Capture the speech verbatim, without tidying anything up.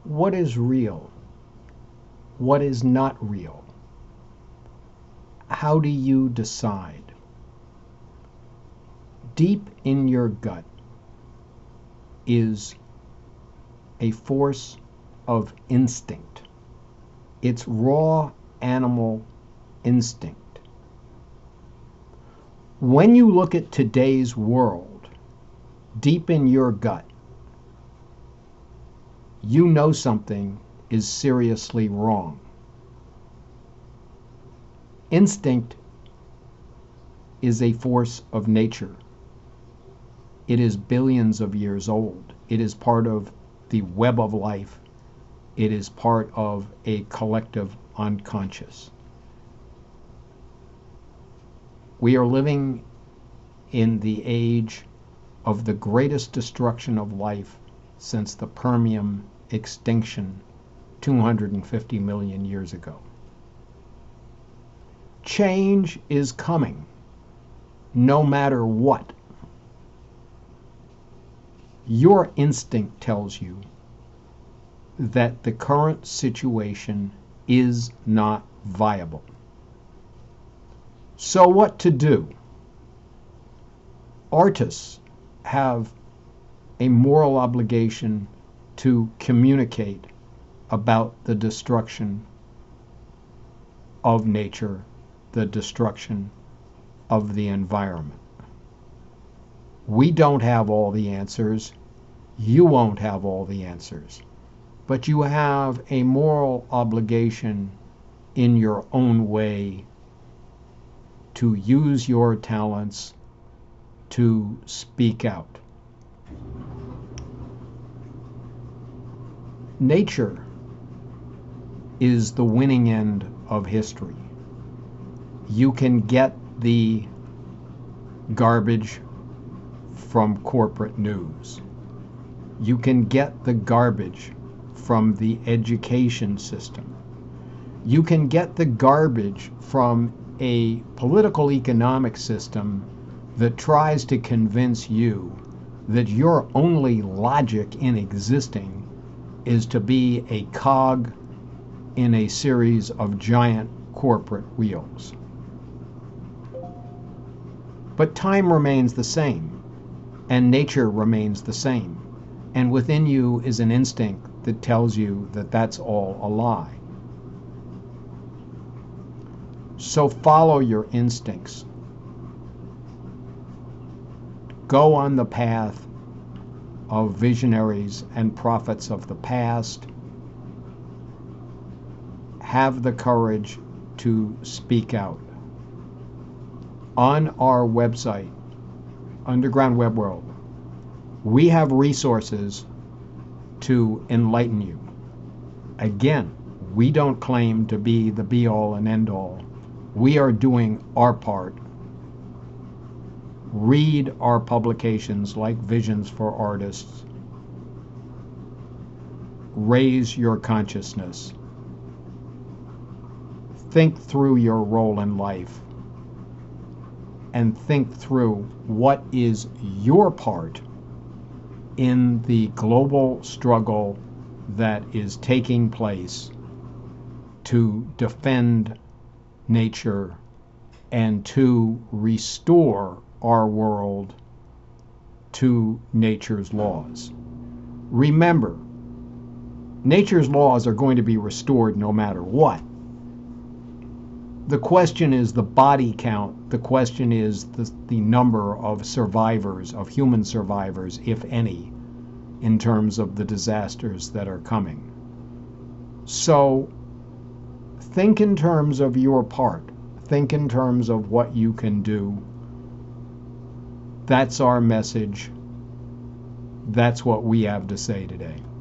What is real? What is not real? How do you decide? Deep in your gut is a force of instinct. It's raw animal instinct. When you look at today's world, deep in your gut, you know something is seriously wrong. Instinct is a force of nature. It is billions of years old. It is part of the web of life. It is part of a collective unconscious. We are living in the age of the greatest destruction of life since the Permian extinction two hundred fifty million years ago. Change is coming, no matter what. Your instinct tells you that the current situation is not viable. So what to do? Artists have a moral obligation to communicate about the destruction of nature, the destruction of the environment. We don't have all the answers. You won't have all the answers. But you have a moral obligation in your own way to use your talents to speak out. Nature is the winning end of history. You can get the garbage from corporate news. You can get the garbage from the education system. You can get the garbage from a political economic system that tries to convince you that your only logic in existing is to be a cog in a series of giant corporate wheels. But time remains the same, and nature remains the same, and within you is an instinct that tells you that that's all a lie. So follow your instincts. Go on the path of visionaries and prophets of the past. Have the courage to speak out. On our website, Underground Web World, we have resources to enlighten you. Again, we don't claim to be the be-all and end-all. We are doing our part. Read our publications like Visions for Artists. Raise your consciousness. Think through your role in life. And think through what is your part in the global struggle that is taking place to defend nature and to restore our world to nature's laws. Remember, nature's laws are going to be restored no matter what. The question is the body count. The question is the, the number of survivors, of human survivors, if any, in terms of the disasters that are coming. So think in terms of your part. Think in terms of what you can do. That's our message. That's what we have to say today.